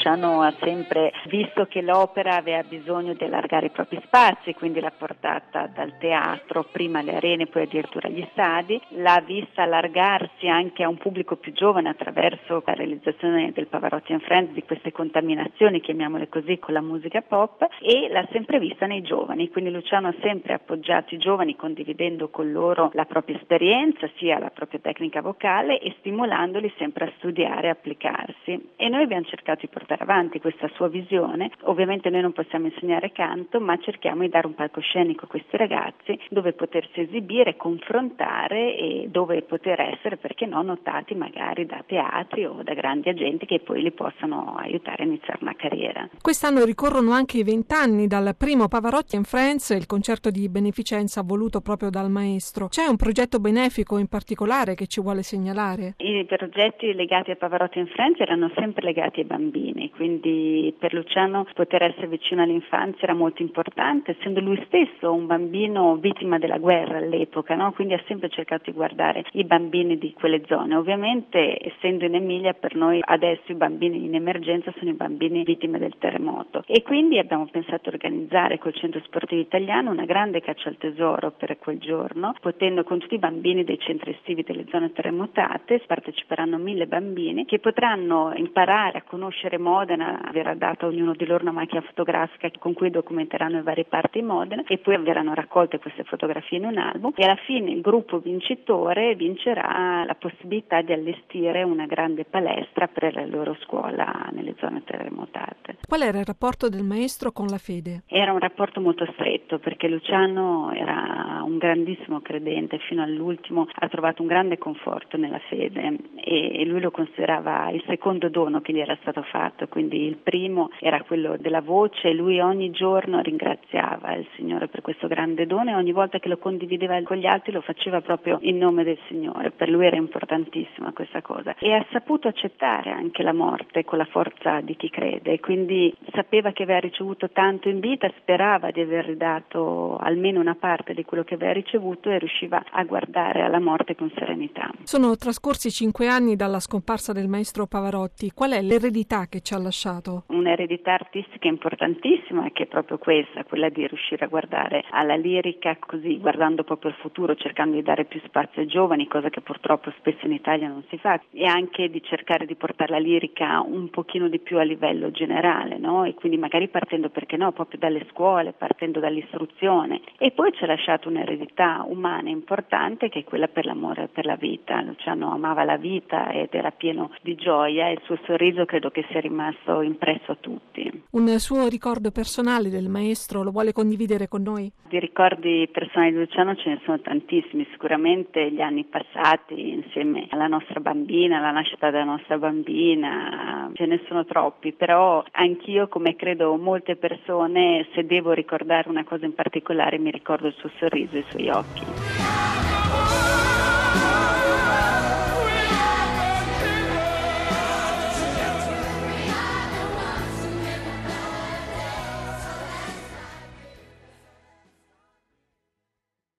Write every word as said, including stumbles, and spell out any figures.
Luciano ha sempre visto che l'opera aveva bisogno di allargare i propri spazi, quindi l'ha portata dal teatro, prima alle arene, poi addirittura agli stadi, l'ha vista allargarsi anche a un pubblico più giovane attraverso la realizzazione del Pavarotti and Friends, di queste contaminazioni, chiamiamole così, con la musica pop, e l'ha sempre vista nei giovani, quindi Luciano ha sempre appoggiato i giovani condividendo con loro la propria esperienza, sia la propria tecnica vocale, e stimolandoli sempre a studiare e applicarsi. E noi abbiamo cercato di portare avanti questa sua visione. Ovviamente noi non possiamo insegnare canto, ma cerchiamo di dare un palcoscenico a questi ragazzi dove potersi esibire, confrontare e dove poter essere, perché no, notati magari da teatri o da grandi agenti che poi li possano aiutare a iniziare una carriera. Quest'anno ricorrono anche i vent'anni dal primo Pavarotti and Friends, il concerto di beneficenza voluto proprio dal maestro. C'è un progetto benefico in particolare che ci vuole segnalare? I progetti legati a Pavarotti and Friends erano sempre legati ai bambini, quindi per Luciano poter essere vicino all'infanzia era molto importante, essendo lui stesso un bambino vittima della guerra all'epoca, no? Quindi ha sempre cercato di guardare i bambini di quelle zone. Ovviamente, essendo in Emilia, per noi adesso i bambini in emergenza sono i bambini vittime del terremoto, e quindi abbiamo pensato di organizzare col Centro Sportivo Italiano una grande caccia al tesoro per quel giorno, potendo con tutti i bambini dei centri estivi delle zone terremotate. Parteciperanno mille bambini che potranno imparare a conoscere Modena, verrà data a ognuno di loro una macchina fotografica con cui documenteranno le varie parti di Modena, e poi verranno raccolte queste fotografie in un album, e alla fine il gruppo vincitore vincerà la possibilità di allestire una grande palestra per la loro scuola nelle zone terremotate. Qual era il rapporto del maestro con la fede? Era un rapporto molto stretto, perché Luciano era un grandissimo credente, fino all'ultimo ha trovato un grande conforto nella fede, e lui lo considerava il secondo dono che gli era stato fatto, quindi il primo era quello della voce, e lui ogni giorno ringraziava il Signore per questo grande dono, e ogni volta che lo condivideva con gli altri lo faceva proprio in nome del Signore. Per lui era importantissima questa cosa, e ha saputo accettare anche la morte con la forza di chi crede, quindi sapeva che aveva ricevuto tanto in vita, sperava di aver ridato almeno una parte di quello che aveva ricevuto, e riusciva a guardare alla morte con serenità. Sono trascorsi cinque anni dalla scomparsa del maestro Pavarotti. Qual è l'eredità che ci ha lasciato? Un'eredità artistica importantissima, che è proprio questa, quella di riuscire a guardare alla lirica così, guardando proprio al futuro, cercando di dare più spazio ai giovani, cosa che purtroppo spesso in Italia non si fa, e anche di cercare di portare la lirica un pochino di più a livello generale, no? E quindi magari partendo, perché no, proprio dalle scuole, partendo dall'istruzione. E poi ci ha lasciato un'eredità umana importante, che è quella per l'amore per la vita. Luciano amava la vita ed era pieno di gioia, e il suo sorriso credo che sia rimasto impresso a tutti. Un suo ricordo personale del maestro lo vuole condividere con noi? Di ricordi personali di Luciano ce ne sono tantissimi, sicuramente gli anni passati insieme alla nostra bambina, la nascita della nostra bambina, ce ne sono troppi, però anch'io, come credo molte persone, se devo ricordare una cosa in particolare mi ricordo il suo sorriso e i suoi occhi.